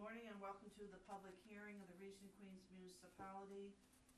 morning and welcome to the public hearing of the Region Queens Municipality.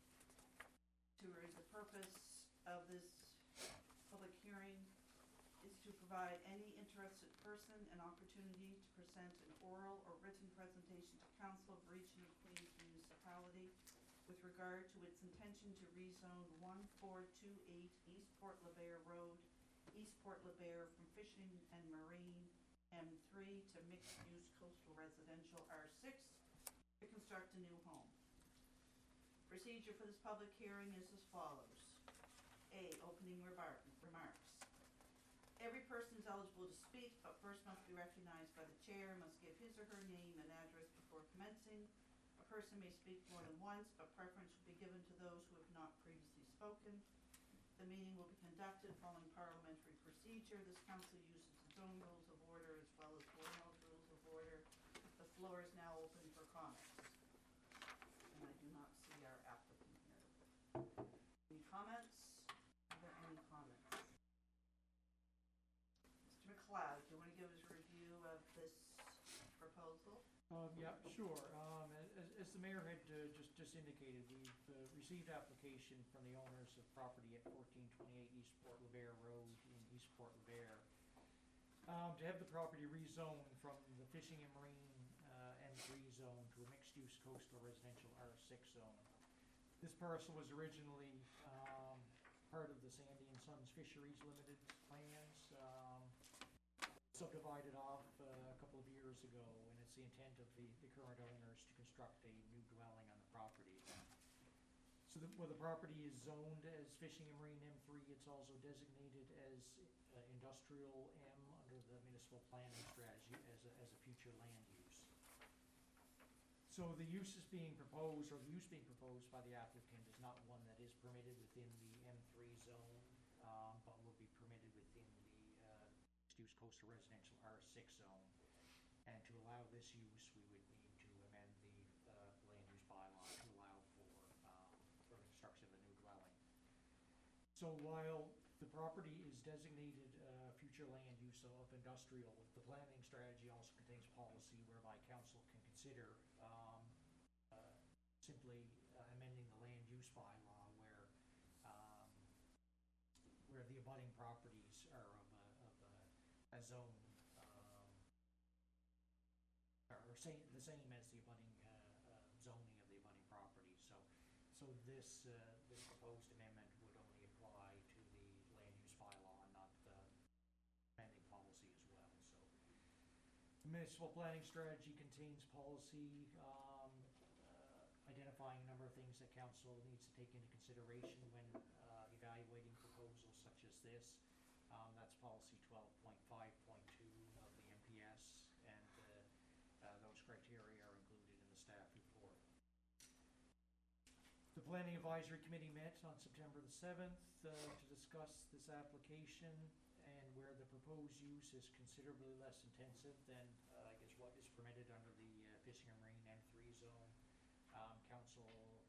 The purpose of this public hearing is to provide any interested person an opportunity to present an oral or written presentation to Council of Region Queens Municipality with regard to its intention to rezone 1428 East Port LeBaire Road, East Port LeBaire from fishing and marine M3 to mixed-use coastal residential R6 to construct a new home. Procedure for this public hearing is as follows. A. Opening remarks. Every person is eligible to speak, but first must be recognized by the chair, must give his or her name and address before commencing. A person may speak more than once, but preference will be given to those who have not previously spoken. The meeting will be conducted following parliamentary procedure. This council uses its own rules of order as well as Board of Health rules of order. The floor is now open for comments. And I do not see our applicant here. Any comments? Are there any comments? Mr. McLeod, do you want to give us a review of this proposal? Yeah, sure. As the mayor had just indicated, we've received application from the owners of property at 1428 East Port LeBaire Road in East Port LeBaire to have the property rezoned from the fishing and marine M3 zone to a mixed-use coastal residential R6 zone. This parcel was originally part of the Sandy and Sons Fisheries Limited plans. Subdivided off a couple of years ago, and it's the intent of the current owners to construct a new dwelling on the property. So where the property is zoned as fishing and marine M3, it's also designated as industrial M under the municipal planning strategy as a future land use. So the use is being proposed, or the use being proposed by the applicant is not one that is permitted within the M3 zone, but will be permitted within the use coastal residential R6 zone. And to allow this use, we would need to amend the land use bylaw to allow for the construction of a new dwelling. So while the property is designated future land use of industrial, the planning strategy also contains policy whereby council can consider simply amending the land use bylaw where the abutting properties are of a zone or the same as the abutting zoning of the abutting property. So this proposed amendment would only apply to the land use bylaw and not the planning policy as well. So the municipal planning strategy contains policy identifying a number of things that council needs to take into consideration when evaluating proposals such as this. That's policy 12.5.2 of the MPS, and those criteria are included in the staff report. The Planning Advisory Committee met on September the 7th to discuss this application, and where the proposed use is considerably less intensive than I guess what is permitted under the fishing and marine M3 zone. Council